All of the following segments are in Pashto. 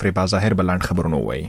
فریبا ظاهر بلند خبرونه وایي.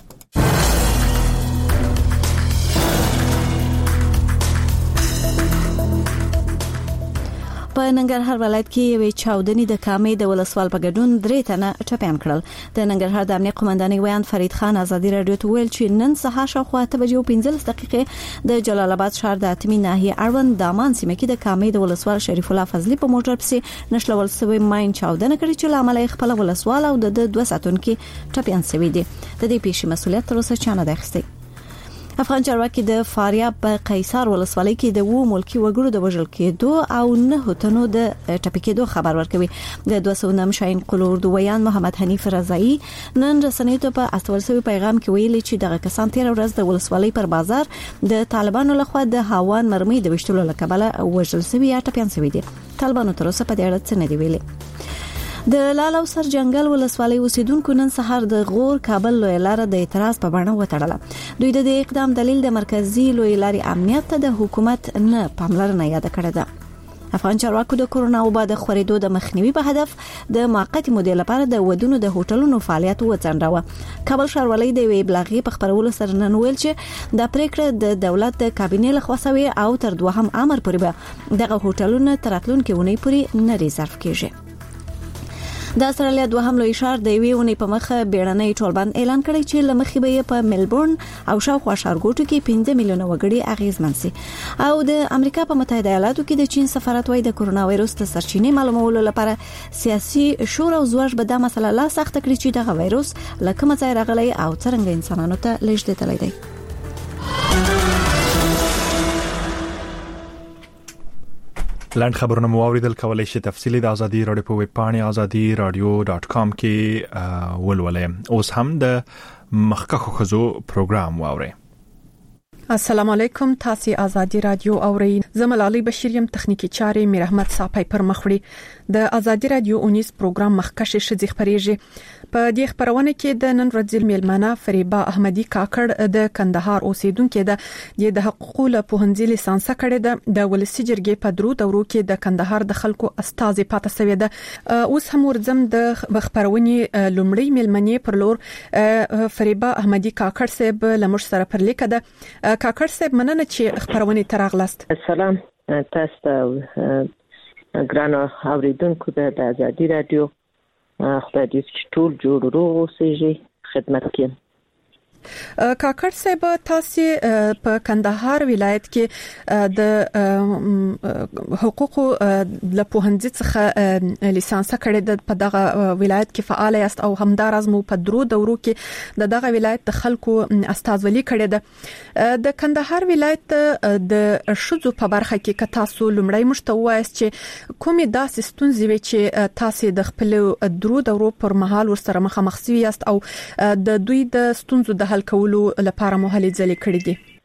په ننګرهار ولایت کې یوې چاودنې د کامې د ولسوال په ګډون 3 تنه ټپيان کړل. د ننګرهار د امنیت قومندانۍ ویان فرید خان ازادي رادیو ته ویل چې نن سهار شاوخوا 8:15 دقیقې د جلال آباد ښار د اتمی ناحیه اړوند دامان سیمه کې د کامې د ولسوال شریف الله فضلی په موټر پسې نشلول سوی ماین چاودنه کړې چې لامل خپل ولسوال او د 2 ساتونکو ټپيان شوی دي. د دې پیښې مسؤلیت تر اوسه چا نه دی اخیستی. افغان چارواکي د فاریاب په قیصر ولسوالۍ کې د وو ملکی وګړو د وژل کېدو او 9 تنو د ټپي کېدو خبر ورکوي. د 209 شاین قلور دویان محمد حنیف رضایی نن رسنیو ته په استول سوي پیغام کې ویلي چې دغه کسان تیر ورځ د ولسوالۍ پر بازار د طالبانو لخوا د هاوان مرمۍ د وشتلو لکبله وژل سوي یا ټپيان سوي دي. طالبانو تر اوسه په دې اړه څه نه دی ویلي. د لال او سر جنگل ولسوالۍ اوسیدونکو نن سهار د غور کابل لوی لار د اعتراض په بڼه وټړله. دوی د اقدام دلیل د مرکزی لوی لارې امنیت ته د حکومت نه پاملرنه یاد کړې ده. افغان چارواکو د کورونا وبا د خورېدو د مخنیوي په هدف د موقتی مودې لپاره د ودونو د هوټلونو فعالیت وڅنډاوه. کابل ښاروالۍ د وی بلاغي په خبرولو سره نن ویل چې د پریکړه د دولت د کابینې لخوا شوی او تر دوهم امر پورې به دغه هوټلونه تراتلونکو ونی پورې نه ریزرف کیږي. د استرالیا دوهم لوی ښار د یوې ونې په مخه بیړنۍ ټولبند اعلان کړی چې لمخې به په ملبورن او شاوخوا ښارګوټو کې 15 میلیونه وګړي اغیزمن شي. او د امریکا په متحده ایالاتو کې د چین سفارت وايي د کورونا وایروس د سرچینې معلومولو لپاره سیاسي شور او زور به د مسله لا سخت کړي چې دغه وایروس لکه مځای راغلی او څنګه انسانانو ته لېږدېدلی دی. لاند خبرونه مو اوریدل. کولای شئ تفصیلی د ازادي رادیو په ویب پاڼه azadi-radio.com کې ولولئ. اوس هم د مخکخو خزو پروګرام واورئ. السلام علیکم، تاسو ازادي رادیو اورئ. زملالي بشیریم تخنیکی چارې میر احمد صاحب پر مخوړي. د ازادي رادیو اونیس پروګرام مخکشه شذ خبريږي. په دې خبرونه کې د نن ورځې میلمنه فریبا احمدی کاکړ د کندهار اوسیدونکو د حقوقو له پوهنځي لیسانس کړي ده. د ولسی جرګې په درو دورو کې د کندهار د خلکو استاد پاتې سوی ده. اوس هم ورځم د خبرونې لومړی میلمنې پر لور فریبا احمدی کاکړ صاحب لمر سره پر لیکه ده. کاکړ صاحب مننه چې خبرونه تراغلاست. سلام تاسو ته ګرانو اوریدونکو د ازادي رادیو خدای دې چې ټول جوړ روغ اوسئ. خدمت کوم. کاکړ صاحب تاسو په کندهار ولایت کې د حقوقو له پوهنځي څخه لیسانس کړی د په دغه ولایت کې فعال یاست او همدارز مو په درو دورو کې دغه ولایت د خلکو استازولي کړی ده. د کندهار ولایت د شذو په برخه کې تاسو لومړی مشتوایست چې کومې داسې ستونزې وي چې تاسو د خپل درو دورو پر مهال ورسره مخامخ شوي یاست او د دوی د ستونزو د حل کولو لپاره مو هلې ځلې کړې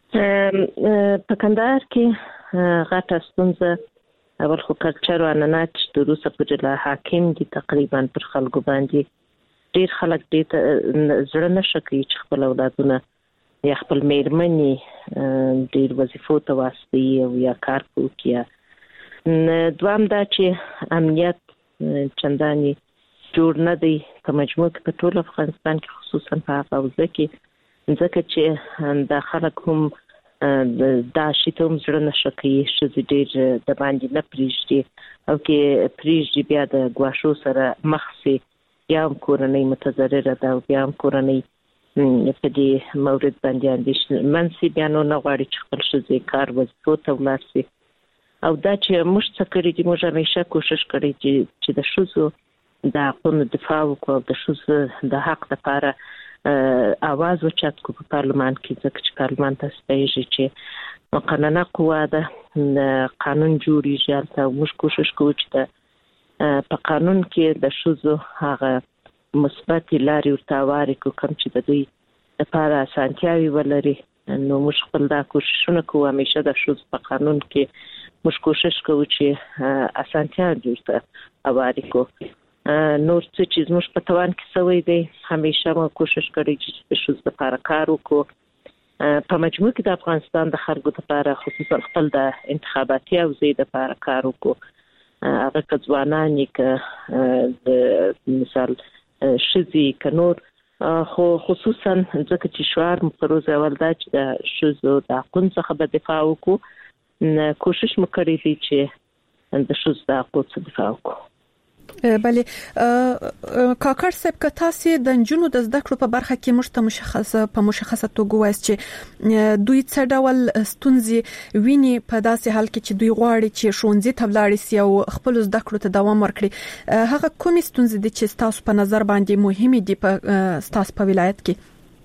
دي. په کندهار کې غټه ستونزه اول خو کلچر او عنعنات د روسه په جلا حاکم دي تقریبا پر خلکو باندې. ډیر خلک دې زړه نشي کوي چې خپل اولادونه یا خپل میرمنې ډیر وظیفو ته واسطي او یا کار کوي. دوام دا چې امنیت چنداني جوړ نه دی په مجموع کې په ټول افغانستان کې خصوصا په حوزه کې ځکه چې د خلک هم دا شي ته هم زړه نشي کوي چې ډیر د باندې نه پریږدي او کې پریږدي بیا د ګواښو سره مخ شي یا هم کورنۍ متضرره ده او بیا هم کورنۍ په دې مورد باندې اندېښنه منسي بیا نو نه غواړي چې خپل ښځې کار وظیفو ته ولاړ شي. او دا چې موږ څه کړی دي موږ همیشه کوشش کړی چې د ښځو د حقونو دفاع وکړو د ښځو د حق لپاره आवाज اوچت کو په پارلمان کې ځکه چې پارلمان تاسو ته چې مقننه قوه ده قانون جوړیږي او موږ کوشش کوو چې په قانون کې د ښځو هغه مثبت لارې ورته واري کوم چې د دوی لپاره اسانتیاوي ولري. نو موږ خپل دا کوششونه کوو همیشه د ښځو په قانون کې موږ کوشش کوو چې اسانتیا ورته واري کوو. نور څه چې موږ په توان کې سوي دي همیشه مو کوشش کړی چې د ښځو لپاره کار وکړو. په مجموع کې د افغانستان د خلکو لپاره خصوصا خپل د انتخاباتي حوزې لپاره کار وکړو. هغه ځوانان چې د مثال شذي کنور خو خصوصا ځکه چې شعار مفروض اول دا چې د شوزو د حقوقو څخه به دفاع وکړو کوشش وکړي چې د شوزو د حقوقو دفاع وکړو. بله کاکړ صاحب که تاسو د نجونو د زده کړو په برخه کې مشخصه توګه وایي چې دوی څه ډول ستونزې ویني په داسې حال کې چې دوی غواړي چې ښوونځي ته ولاړ شي او خپل زده کړو ته دوام ورکړي، هغه کومې ستونزې دي چې تاسو په نظر باندې مهمه دي په تاسو په ولایت کې؟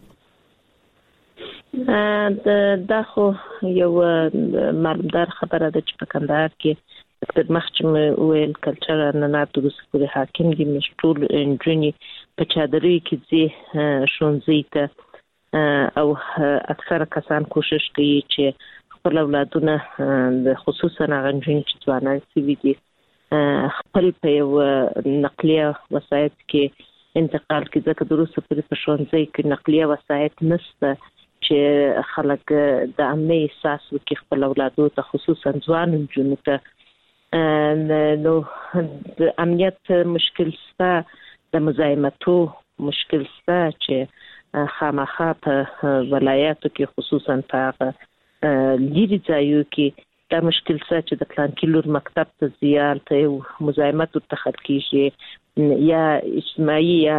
دا خو یو معلومدار خبره ده چې په کندهار کې د مخچم ویل کلچر نه تاسو پورې حاکم دي مشټول انجنی په چادرې کې دي شونځي ته او اکثره کسان کوشش کوي چې خپل اولادونه د خصوصا غنجین چې ځوانان سوي دي خپل په یو نقلیه وسایط کې انتقال کې ځکه دروسه په شونځي کې نقلیه وسایط نشته چې خلک د امن احساس وکړي خپل اولادو ته خصوصا ځوان جنونو ته نو د امنیت مشکل ستا د مزاحمتو مشکل ستا چې خامخا په ولایاتو کې خصوصا په لري ځایو کې دا مشکل ستا چې د پلان کې لور مکتب ته زیار ته مزاحمت تخل کیږي یا اجتماعي یا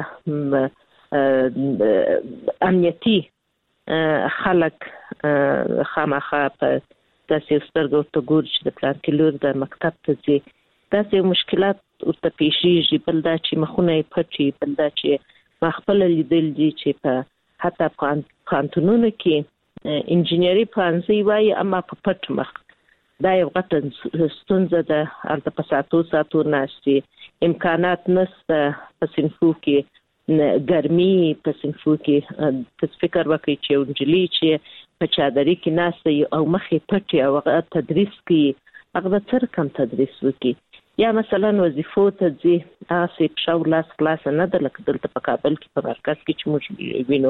امنیتي خلک خامخا په تاسو سترګو ته ګورئ چې د پلان کې لور د مکتب ته ځي تاسو مشکلات ورته پیښیږي بل دا چې مخونه پټي بل دا چې خپل لیدل دي چې په حتی قانونونو کې انجینری پلانځي وایي اما په پټ مخ دا یو غټه ستونزه ده البته په ساتو ناشتي امکانات نشته په صنفو کې ګرمي په صنفو کې تاسو فکر وکړئ چې انجلي چې په چادرې کې ناشته او مخې پټي او تدریس کوي هغه څر کم تدریس وکړي یا مثلا وظیفو ته ځي تاسو په شاولاس کلاس نه د لکه دلته په کابل کې په مرکز کې چې موږ وینو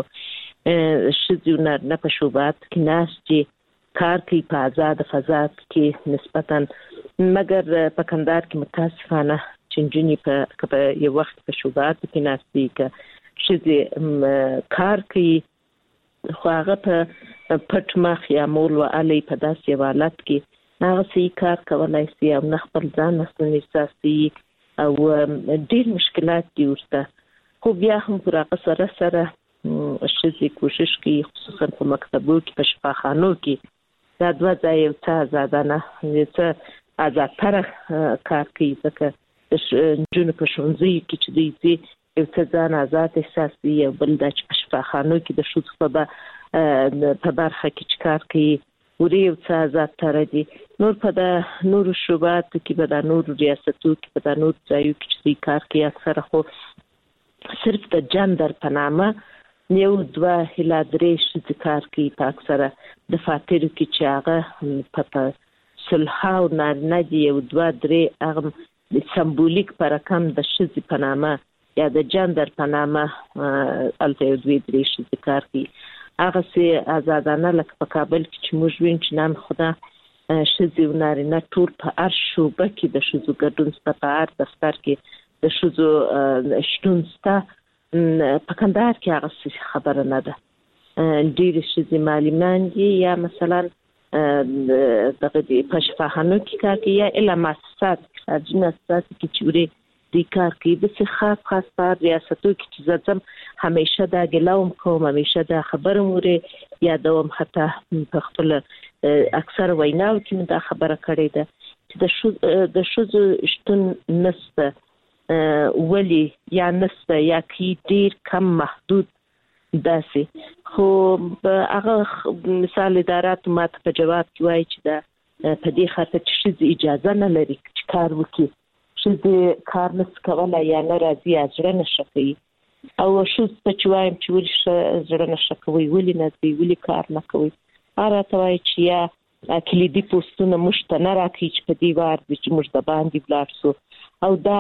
شذونه نه په شوبات کې ناشتي کار کوي په آزاد فضا کې نسبتا مګر په کندهار کې متاسفانه چنجونی په یو وخت په شوبات کې ناشتي کې شذې کار کوي خو هغه په پټ مخ یا مول و علي په داسې حالت کې هغه سي کار کولای شي او نه خپل ځان نسنې ساسي او ډېر مشکلات دي ورته خو بیا هم پر هغه سره شذې کوشش کوي خصوصا په مکتبو کې په شفاخانو کې دا دوه ځای یو څه آزادانه یو څه آزادتر کار کوي ځکه جون په شونځي کې چې دوی یو څه ځان آزاد احساسي او بل د شفاخانو کې د شوت په برخه کې کار کوي ورې یو څه آزادتر دي نور په د نور شوبات کې په د نور ریاستو کې په د نور ځایو کې چې کار کوي اکثره خو صرف د جندر په نامه یو دوه هلا درې چې کار کوي په اکثره د فاتیرو کې چې هغه په صلح او نه دي یو دوه درې هغه د سمبولیک پر رقم د شذ په نامه یا د جندر په نامه الته یو دوه درې چې کار کوي هغه سي آزادانه لکه په کابل کې چې موږ وین چې نام خدا شذ ونارینه ټول په ارشوبه کې د شذو ګډون ست په ار دفتر کې د شذو شتون ست په کندهار کې هغه خبره نه ده ډېر شذ معلمان دي یا مثلا دغه په شفاخانو کې کار کوي یا اله مؤسسات اجناسات کې چوري د کار کوي د خاص پر ریاستو کې چې ځم همیشه دا ګلوم کوم همیشه دا خبره موري یا دوم حتی په خپل اکثر ویناو کې دا خبره کړې ده چې د شذ شتون نسته ولی یا نسته یا کی ډیر کم محدود داسې خو هغه مثال ادارات ماته په جواب کې وایي چې دا په دې خاطر چې اجازه نه لري چې کار وکړي چې کار نس کولای یا نه راځي اجر نشي او شو چې وایم چې ولې اجر نشي کوي ولې نه دی ولې کار نه کوي راته وایي چې یا کلیدي پوسټونه مشته نه راکړي چې په دې وار چې موږ د باندې بلارسو او دا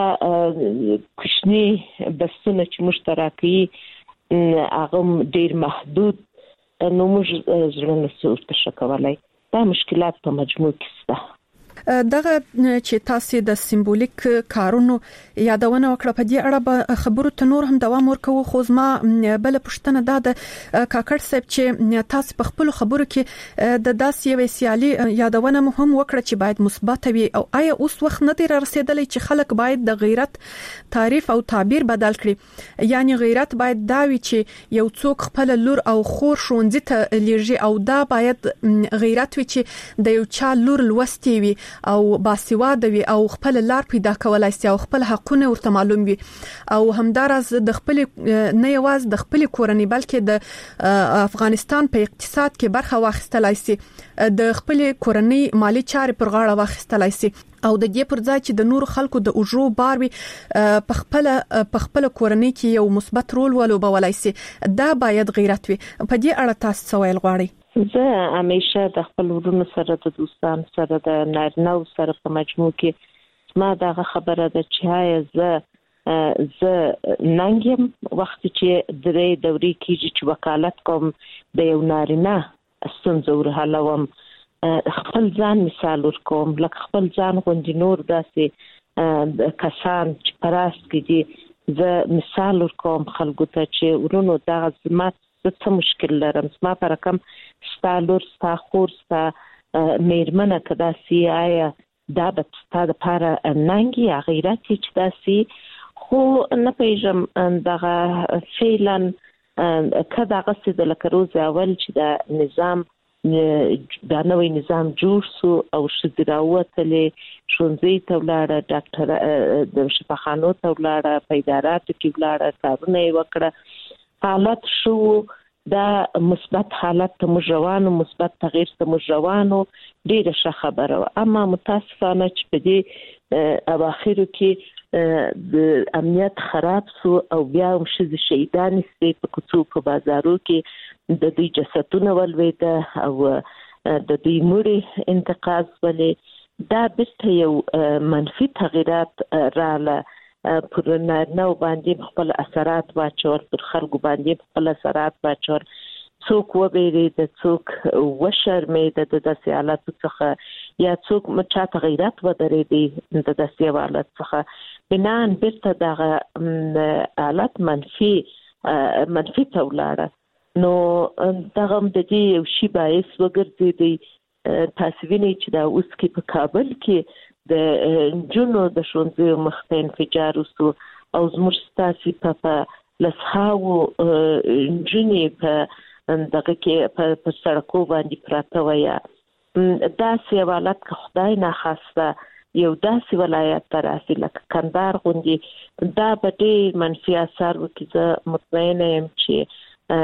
کوشنی بسونه چې مشترکي هغه ډیر محدود نو موږ ځرنه څه ورته شکولای دا مشکلات په مجموع کې شته دغه چې تاسو د سمبولیک کارونو یادونه وکړه په دې اړه خبرو ته نور هم دوام ورکوو. خو زما بل پښتنه د کاکړ صاحب چې تاسو په خپل خبرو کې د داسې یو سیالي یادونه مهم وکړه چې باید مثبت وي، او آیا اوس وخت نه دی رسیدلی چې خلک باید د غیرت تعریف او تعبیر بدل کړي؟ یعنی غیرت باید دا وي چې یو څوک خپل لور او خور شونځي ته لیږي، او دا باید غیرت وي چې د یو چا لور لوستي وي او باسواده وي او خپل لار پیدا کولای شي او خپل حقونه ورته معلوم وي، او همدارس د خپل نه یواز د خپل کورنۍ بلکې د افغانستان په اقتصاد کې برخه واخیستلای شي، د خپل کورنۍ مالی چارې پر غاړه واخیستلای شي، او د دې پر ځای چې د نور خلکو د اجرو بار وي په خپل کورنۍ کې یو مثبت رول ولوبولای شي. دا باید غیرت وي. په دې اړه تاسو څه ویل غواړئ؟ زه همیشه د خپل ورونو سره، د دوستانو سره، د نارینه سره په مجموع کې ما دغه خبره ده چې زه ننګم وخت چې درې دوري کېږي چې وکالت کوم د یو نارینه ستونزه ورحلوم، خپل ځان مثال ورکوم، لکه خپل ځان غوندې نور داسې کسان چې پراست کې دي زه مثال ورکوم خلکو ته چې ورونو دغه زما څه مشکل لرم، زما پر رقم ستا لور، ستا خور، ستا میرمنه که داسې آیا دا به ستا دپاره ننګي یا غیرت چې داسې، خو نه پیژم دغه فعلا که دغسې د لکه روز اول چې د نظام دا نوی نظام جوړ سو او ښځې راووتلې، ښوونځي ته ولاړه، ډاکټر د شفاخانو ته ولاړه، په اداراتو کې ولاړه، کارونه یې وکړه، حالت شو دا مثبت حالت ته موږ روانو، مثبت تغییر ته موږ روانو، ډېره ښه خبره وه. اما متاسفانه چې په دې اواخرو کې د امنیت خراب سو او بیا هم ښځې شهیدانې سوې په کوڅو په بازارو کې، د دوی جسدونه ولوېده او د دوی مړي انتقال ولې. دا بیرته یو منفي تغییرات رااله، پر نارینه باندې خپل اثرات واچول، پر خلکو باندې خپل اثرات واچول، څوک وبېرېده، څوک وشرمېده د داسې حالاتو څخه، یا څوک چاته غیرت ودرېدی د داسې حالت څخه، بنان بیرته دغه حالت منفي ته ولاړه. نو دغه د دې یو شي باعث وګرځېدی. تاسو وینئ چې دا اوس کې په کابل کې د نجونو د ښوونځیو مخ ته انفجار وسو او زموږ ستاسې په لسهاوو نجونې په دغه کې په سړکو باندې پراته ویا. داسې حالت که خدای ناخواسته یو داسې ولایت ته راسي لکه کندهار غوندې، دا به ډېر منفي اثر وکړي. زه مطمئنه یم چې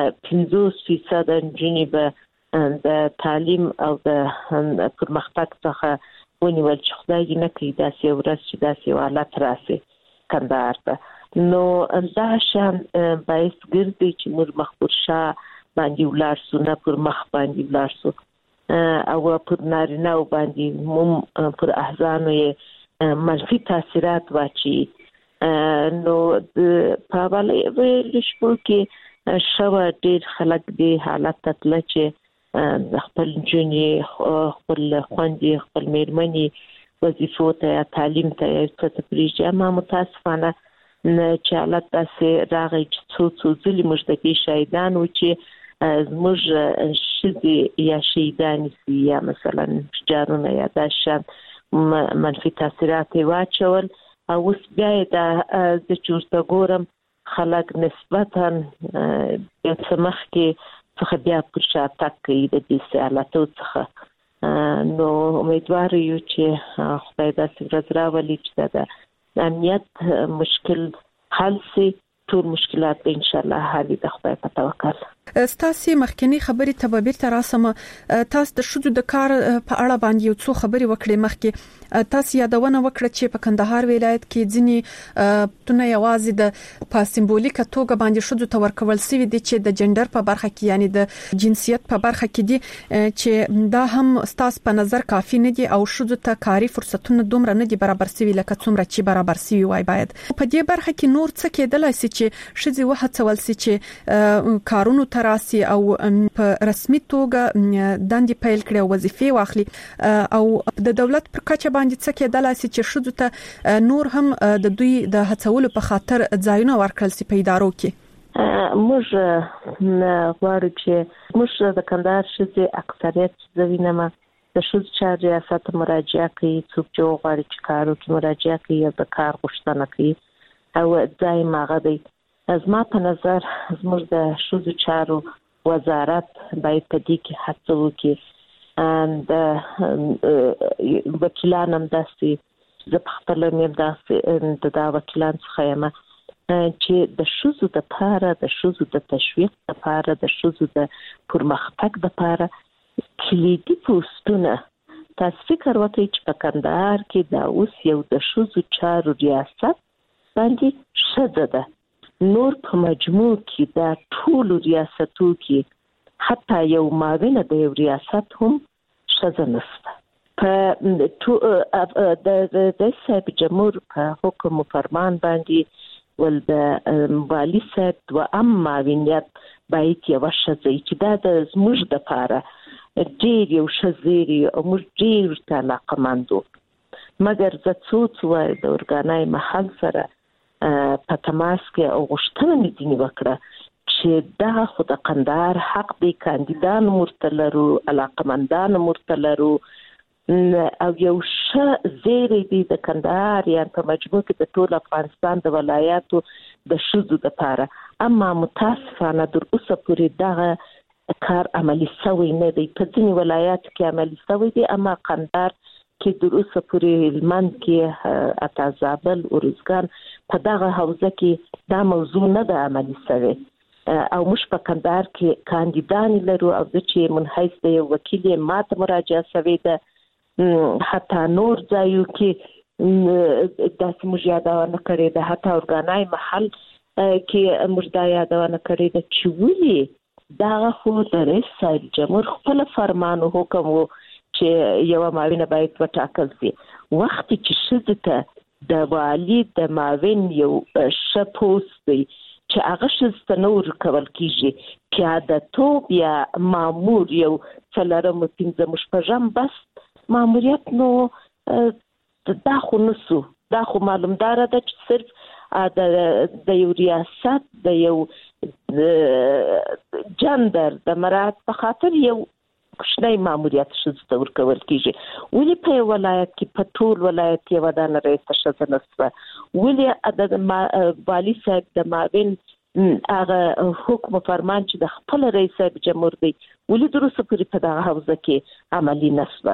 50% نجونې به د تعلیم او د پرمختګ څخه ونیول چې خدای دې نه کړي داسې ورځ چې داسې حالت راسي کندهار ته. نو دا شان باعث ګرځي چې موږ مخ پر شا باندې ولاړ سو، نه پر مخ باندې ولاړ سو، او پر نارینه باندې موږ پر احزانو یې منفي تاثیرات واچي. نو په حواله شپو کې شوه ډېر خلک دې حالت ته تله چې خپل نجونې، خپل خویندې، خپل میرمنې وظیفو ته یا تعلیم ته یا څه ته پرېږدي. اما متاسفانه چې حالت داسې راغی چې څو ځلې موږ د دې شاهدان وو چې زموږ ښځې یا شهیدانې سي یا مثلا جارونه یا دا شان منفي تاثیرات یې واچول. او اوس بیا یې زه چې ورته ګورم خلک نسبتا یو څه مخکې څخه بیا پر شاتګ کوي د دې حالاتو څخه. نو امیدواره یو چې خدای داسې ورځ راولي چې د امنیت مشکل حل سي، ټول مشکلات به ان شاء الله حل د خدای په توکل. ستاسو مخکنی خبرې ته به بیرته راسم. تاسو د شذو د کار په اړه باندې یو څو خبرې وکړې مخکې. تاسو یادونه وکړه چې په کندهار ولایت کې ځینی تونه یوازې د په سمبولیکه توګه باندې شذو ته ورکول سوي دي چې د جندر په برخه کې یعنی د جنسیت په برخه کې دي چې دا هم ستاسو په نظر کافي نه دي او شذو ته کاری فرصتونه دومره نه دي برابر سوي لکه څومره چې برابر سوي وای. باید په دې برخه کې نور څه کېدلای شي چې شذي وهڅول شي چې کارونو ته ته راسي او په رسمي توګه دندې پیل کړي او وظیفې واخلي او د دولت پر کچه باندې څه کېدل چې شذو ته نور هم د دوی د هڅولو په خاطر ځایونه ورکړل سي په ادارو کې. موږ غواړو چې موږ د کندهار شذو اکثریت زوینه د شذو چارې ریاست مراجعه کوي، څوک چې غواړي چې کارو کې مراجعه کوي او د کار غوښتنه کوي او ځای ماغه دی. زما په نظر زموږ د شذو چارو وزارت باید په دې کې هڅه وکړي د وکیلان هم داسې زه په خپل مې داسې د وکیلان څخه یم چې د شذو د لپاره د شذو د تشویق لپاره د شذو د پرمختګ لپاره کلیدي پوسټونه تاسو فکر وکړئ چې په کندهار کې دا اوس یو د شذو چارو ریاست باندې شذ ده، نور په مجموع کې دا ټول ریاستو کې حتی یو معاون د یو ریاست هم شذ نشته. په د صاحب جمهور په حکم فرمان باندې ول د والی صاحب و معاونیت باید یو شذ چې دا د زموږ د لپاره ډیر یو شذيري او موږ ډیر علاقمندو، مګر زه څو د اورګانای محل سره په تماس کې او غوښتنه مې دي وکړه چې دا خو د کندهار حق دی، کاندیدان مرتلرو علاقمندان مرتلرو او یو زیری دی د کندهار یا په مجموع کې د ټول افغانستان د ولایاتو د شذو لپاره. اما متاسفانه در اوسه پورې دغه کار عملی شوی نه دی. په ځینې ولایاتو کې عملی شوی دی، اما کندهار کې در اوسه پورې هلمند کې اتا زابل ارزګان په دغه حوزه کې دا موضوع نه ده عملی شوی او موږ په کندهار کې کاندیدان لرو او د چې منحیث د یو وکیل ماته مراجعه شوی ده، حتی نور ځایو کې داسې موږ یادونه کړې ده، حتی اورګانای محل کې موږ دا یادونه کړې ده چې ولې دا خو د رئیس صاحب جمهور خپل فرمان او حکم وو چې یو معاون باید وټاکل شي. وخت چې شذو ته د والی د معاون یو شپوس دی چې هغه شذو ته نور کول کیږي پیاده توب یا مامور یو څلرم پنځم شپږم بس ماموریت نو دا خو نسو، دا خو معلومدار ده چې صرف د یو ریاست د یو جندر د مراد په خاطر یو کوچنی ماموریت شذو ته ورکول کیږي. ولې په ولایت کې په ټول ولایت یو دانه رئیس شذ نشته؟ ولې د والی صاحب د معاون هغه حکم فرمان چې د خپل رئیس صاحب جمهور دی ولې دروسه پوری په دغه حوزه کې عملی نشته؟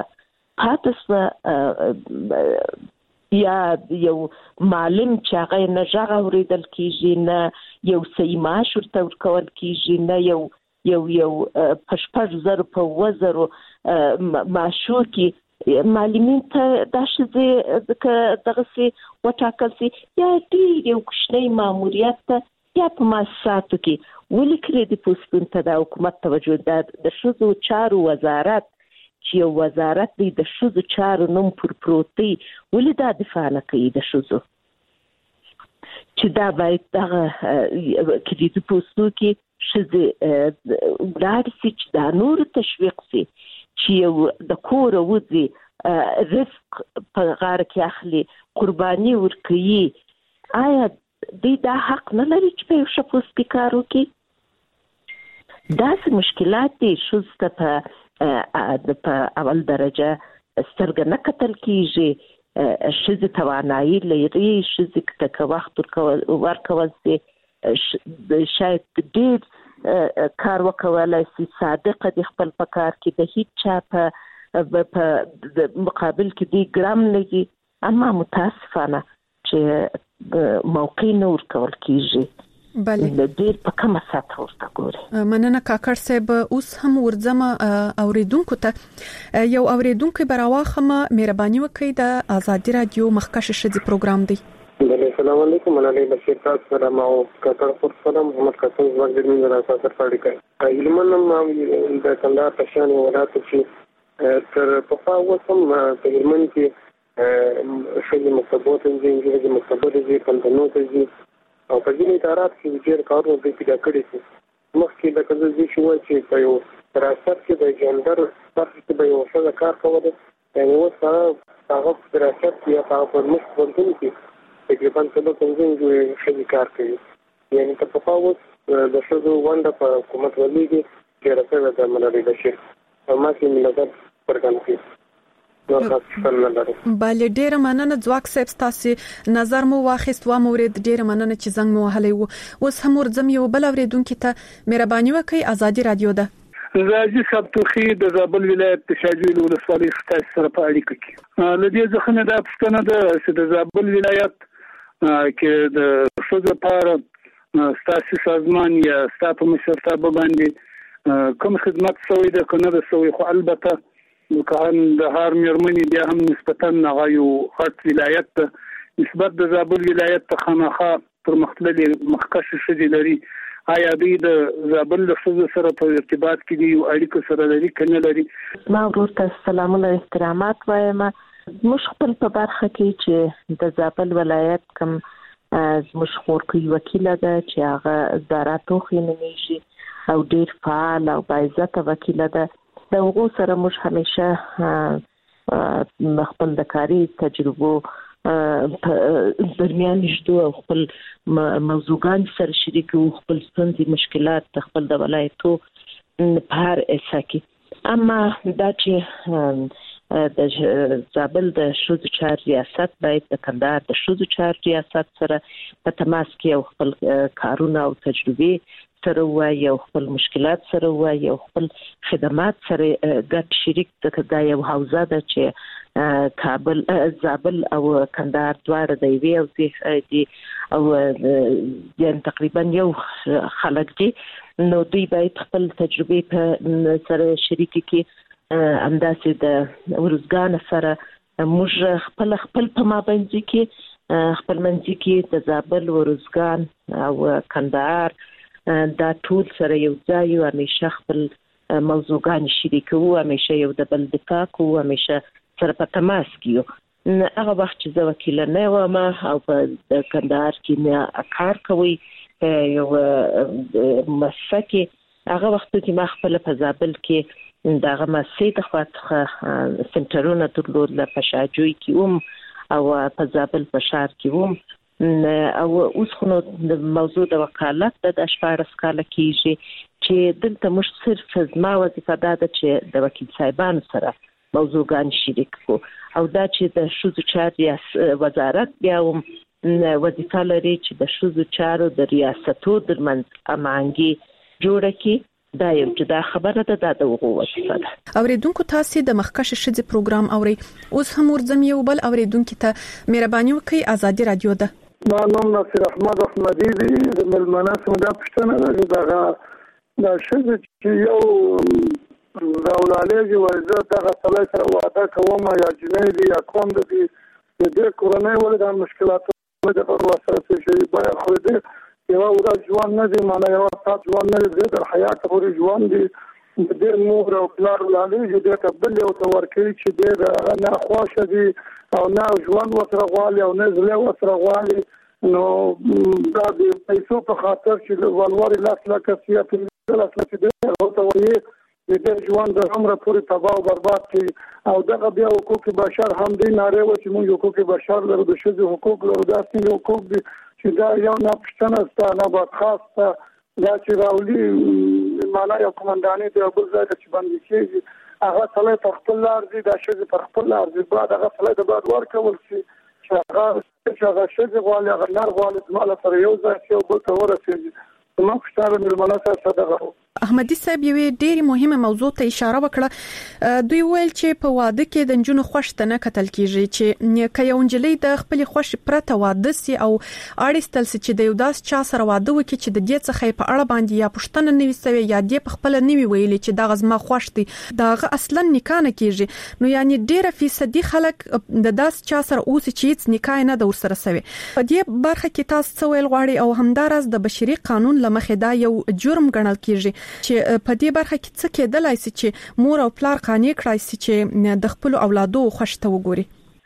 پاتې یا یو معلم چې هغه نه ژغ اوریدل کیږي، نه یو صحیح معاش ورته ورکول کیږي، نه یو پشپړ په وزرو معاشو کې معلمین ته دا شذ دغه سي وټاکل سي یا ډیر یو کوچنی ماموریت ته یا په مؤسساتو کې ولیکل د پوسټون ته د حکومت توجه د شذو چارو وزارت چې یو وزارت دی د شذو چارو نوم پر پروتي ولې دا دفاع نه کوي د شذو چې دا باید دغه کلیدي پوسټو کې شذ ولادي چې دا نور تشویق سي چې یو د کور وځي رزق په غار کې اخلي قرباني ورکوي. آیا دا حق نه لري چې په شپوس کې کار وکړي؟ داسې مشکلات دي شذ ته په اول درجه سترګه نه کتل کیږي، شذ توانایي لري، شذ ته وخت ورکول سي شاید ډېر کار وکولای سي، صادق دي خپل په کار کې د هیڅ چا په مقابل کې دی ګرام لګي، اما متاسفانه چې موقع نه ورکول کیږي. بله د ډیر په کومه ساته ورته ګوري. مننه کاکړ صاحب. اوس هم ورځم اوریدونکو ته یو اوریدونکو براواخمه مهرباني وکړئ د ازادي رادیو مخکښ شذي پروګرام دی. السلام علیکم. انا علی بشیر تاسو سره ما کاکړ پر سلام محمد قاسم زما د مين راځه سره پاړی کوي. علماء ما د کندهار پښان ولایت کې تر په وسم په علماء کې شذي مکتبات دي، مکتبات دي، کندنو دي او په ځینې ادارات کې ډېر کارونه د پیدا کړی دي. مخکې کې د کله چې وایي چې په یو دراست کې د جندر برخه کې به یو څه کار کوي یعنی هغه دراست یا هغه په مخ باندې کې تقریبا څلور څنګه شي کار کوي یعنی تفاوت د شذو ونده په حکومت ولېږي چې راځي د ملاري د شي ما کې ملګر پرګنځي بله ډیره مننه ځواک صاحب تاسو نظر مو واخیست و مورید ډیره مننه چې زنګ مو وهلی وو اوس هم ورځم یو بل اوریدونکو ته مهرباني وکړئ ازادي رادیو ده زاجي سبتوخي د زابل ولایت شاجویل ولسوالۍ سره په اړیکه کې لدې ځخنه د پښتنه د زابل ولایت کې د شوزه لپاره ستاسو سازمان یا ستاسو مشرتابه باندې کوم خدمت سوی د کنه د سوی خو البته وکړ د هر میرمنې بیا هم نسبتا نغایو خط ولایت نسبت د زابل ولایت ته خامخا پر مختلفي مخکش شدي لري آیا د زابل له شوزه سره په ارتباط کې دی او اړیکو سره لري کنه لري ما ورته سلامونه احترامات وایم مش خپل په برخه کې چې د زابل ولایت کوم مش خورکي وکیل ده چې هغه زاراتو خیننیشي او ډیر فعال او باعزت وکیل ده د هغو سره موږ همیشه خپل د کاري تجربو درمیان شته او خپل موضوعات سره شریکو خپل ستونزې مشکلات خپل د ولایتو په هر اساکي اما دا چې د زابل د شوزو چار ریاست باید د کندهار د شوزو چار ریاست سره په تماس کې او خپل کارونه او تجربې سره وایي او خپل مشکلات سره وایي او خپل خدمات سره ګډ شریک د یو حوزه ده چې کابل زابل او کندهار دواړه د وی او دي او یعنی تقریبا یو خلک دي نو دوی باید خپل تجربې په سره شریک کړي انداسې د ورزګان سره موږ خپل په مابينځ کې خپل منځ کې د زابل ورزګان او کندهار دا ټول سره یو ځای او همیشه خپل موضوعات شریکو همیشه یو د بل دفاع کوو همیشه سره په تماس کې هغه وخت چې زه وکیل نه وم او په کندهار کې نه کار کوي یو مسکه هغه وخت چې ما خپل په زابل کې دغه مسجد خواته سنټرونه درلود له پشاجوي کې او په زابل په شهر کې او اوس خو د موضوع د وکالت د 14 کال کېږي چې دلته موږ صرف زما وظیفه ده چې د وکیل صاحبانو سره موضوعات شریک کو او دا چې د شوزو چارو وزارت بیا وظیفه لري چې د شوزو چارو د ریاستو درمنځ امانګي جوړه کړي دا یو جدا خبره ده د وغو وظیفه ده اوریدونکو تاسو د مخکش شذ پروګرام اوري اوس هم ورځم یو بل اوریدونکو ته مهرباني وکړئ ازادي رادیو ده ما نوم ناصر احمد احمدی دی د ملمنه څنګه پښتنه ده دا شذ چې یو راولالېږي ورزه دغه سړی سره واده کوم یا جنې دی یا کوم دی د دې کورنۍ ولې د مشکلاتو د وسره شي بیا خو دې یو ورځ ژوند نه دی معنی یو سات ژوند نه دی د حیات پورې ژوند دی د دې مور او پلار ولالېږي د تبدل او تورکي چې د نه خوښ دي او نه ژوند وسره غواړي او نه زله وسره غواړي نو دا د پیسو په خاطر چې ولوري لاس لکه سیاسي لاس لکه دې او ته وایي د ژوند د عمر پورې تباہ او برباد کړي او دغه بیا حقوق بشر هم دي ناره و چې موږ حقوق بشر لرو د شذ حقوق لرو د اصلي حقوق دي چې دا یو نه پښتنه ستانه به خاصه دا چې راولي معنا یو کمانډاني دی او بل ځای چې باندې کېږي هغه څلې په خپل لارځي دا شذ په خپل لارځي بعد هغه څلې د بعد ورکول شي چې هغه شذ غواړي هغه نار غواړي مال سره یو ځای چې بل ته ورسېږي نو پښتانه ملمنه سره دغه احمدي صاحب یو ډېری مهمه موضوع ته اشاره وکړه دوی ویل چې په واده کې د جنونو خوښ نه کتل کیږي چې که یو انجلۍ د خپل خوښ پرته واده سي او اړیستل سي چې د یو داس چا سره واده وکړي چې د دې څخه په اړه باندې یا پښتنه نوي سوي یا دې په خپل نوي ویلي چې دا غزما خوښ دي دا اصلا نکاح نه کیږي نو یعنی ډېر فیصدي خلک د داس چا سره اوس چې هیڅ نکاح نه د ورسره سوي په دې برخه کې تاسو ویل غواړي او همدارس د بشري قانون لمخې دا یو جرم ګڼل کیږي چې په دې برخه کې څه کېدلای شي چې مور او پلار قانع کړای شي چې د خپل اولادو خوشته وګوري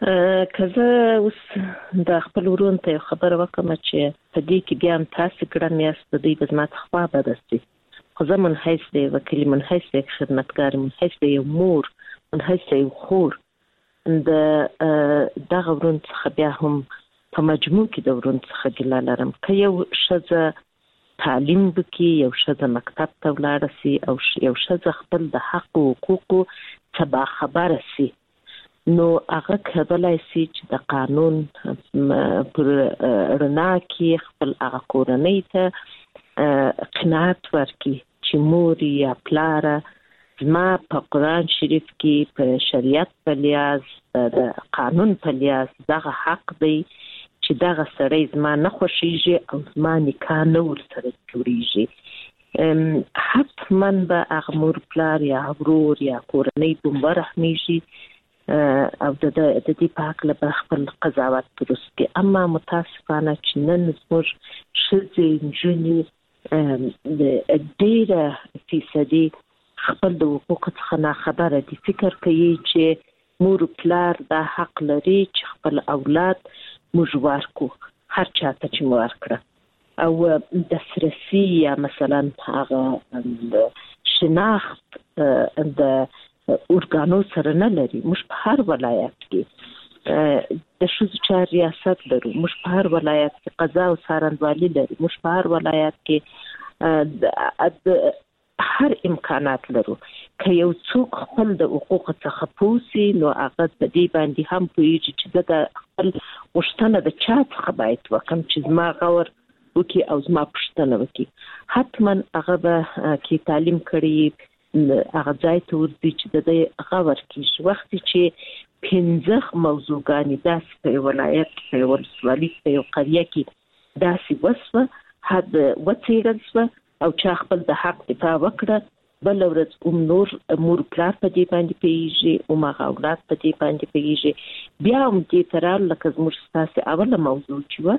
کزه اوس د خپل ورون ته خبر وکم چې په دې کې بیا تاسو ګرام یاست د دې بزمات خوا بدستي قزه منحیث دی، وکیل منحیث دی، خدمتګار منحیث دی، یو مور منحیث دی، یو خور د دغه ورون څخه بیا هم په مجموع کې د ورون څخه ګیله لرم. که یو ښځه تعلیم وکړي، یو ښځه مکتب ته ولاړه سي او یو ښځه خپل د حق او حقوقو څخه باخبره سي، نو هغه کولای شي چې د قانون پر رڼا کې خپل هغه کورنۍ ته قناعت ورکړي چې مور یا پلار زما په قرآن شریف کې په شریعت په لحاظ د قانون په لحاظ دغه حق دی چې دغه سړی زما نه خوښیږي او زما نکاح نه ورسره جوړیږي. حتما به هغه مور پلار یا ورور یا کورنۍ دومره رحمیږي او د دې په حق له خپل قضاوت درست کی. اما متاسفانه چې نن زموږ ښځې نجونې د ډېره فیصدي خپل د حقوقو څخه ناخبره دي. فکر کوي چې مور پلار دا حق لري چې خپل اولاد موږ ورکو، هر چاته چې مو ورکړه، او دسترسي یا مثلا هغه شناخت د ارګانو سره نه لري. موږ په هر ولایت کې د ښځو چارو ریاست لرو، موږ په هر ولایت کې قضا او څارنوالي لرو، موږ په هر ولایت کې هر امکانات لرو. که یو څوک خپل د حقوقو څخه پوسي نو هغه په دې باندې هم پوهیږي چې زه د خپل غوښتنه د چا څخه باید وکړم چې زما غور وکړي او زما پوښتنه وکړي. حتما هغه به کې تعلیم کړي هغه ځای ته ورځي چې د دې غور کېږي. وختي چې 15 موضوعګانې داسې په ولایت په ولسوالۍ په یو قریه کې داسې وسوه حد وڅېړل شوه او چا خپل د حق دفاع وکړه، بل ورځ نور مور پلار په دې باندې پیږي او هغه اولاد په دې باندې پیږي. بیا هم دې تر لکه زموږ ستاسو اوله موضوع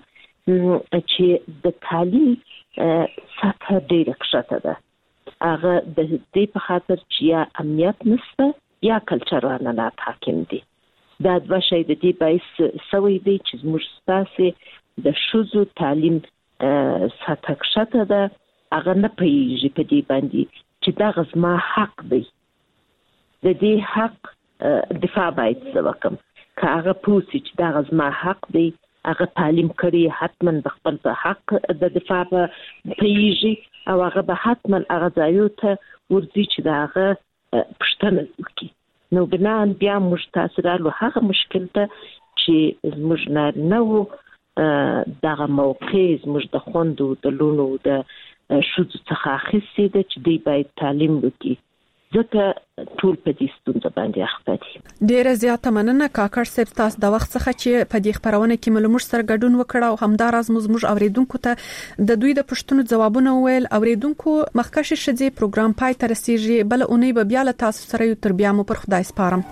چې د تعلیم سطح ډېره کښته ده، هغه د دې په خاطر چې یا امنیت نشته یا کلچرالات حاکم دي. دا دوه شی د دې باعث سوی دی چې زموږ ستاسو د ښځو تعلیم سطح کښته ده، هغه نه پوهیږي په دې باندې چې دا زما حق دی، د دې حق دفاع باید زه وکړم. که هغه پوه شي چې دا زما حق دی، هغه تعلیم کړي، حتما د خپل په حق د دفاع پوهیږي او هغه به حتما هغه ځایو ته ورځي چې د هغه پوښتنه وکړي. نو بنان بیا موږ تاسو رالو هغه مشکل ته چې زموږ نارینه وو دغه موقع زموږ د خوندو د لونو د ښځو څخه اخیستې ده چې دوی باید تعلیم وکړي، ځکه ټول په دې ستونزه باندې اخته دي. ډیره زیاته مننه کاکړ صاحب تاسو د وخت څخه چې په دې خبرونه کې ملمر سره ګډون وکړ او همداراز موږ اوریدونکو ته د دوی د پوښتنو ځوابونه ویل. اوریدونکو مخکښ شځې پروګرام پای ته رسیږي، بل اونۍ به بیا له تاسو سره یو تر بیا مو پر خدای سپارم.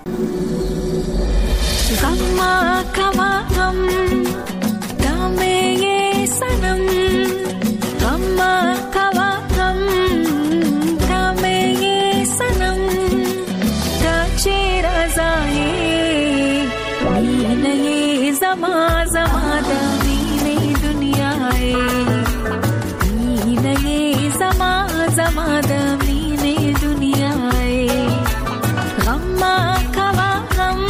غما کما غم دامه سنم غما کما غم دامه سنم دا چیر ازای مینه زما زما دا مینه دنیای مینه زما زما دا مینه دنیای غما کما غم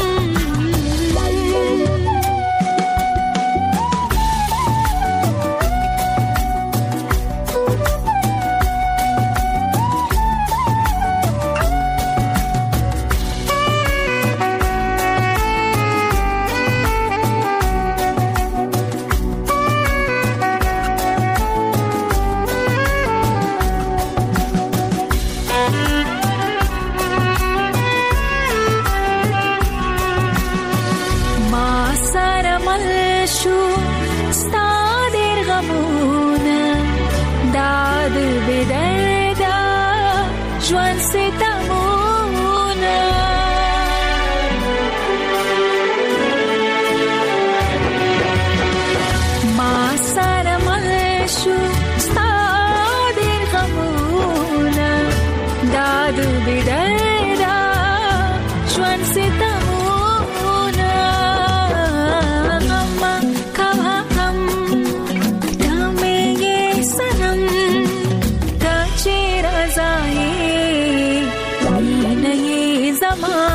زما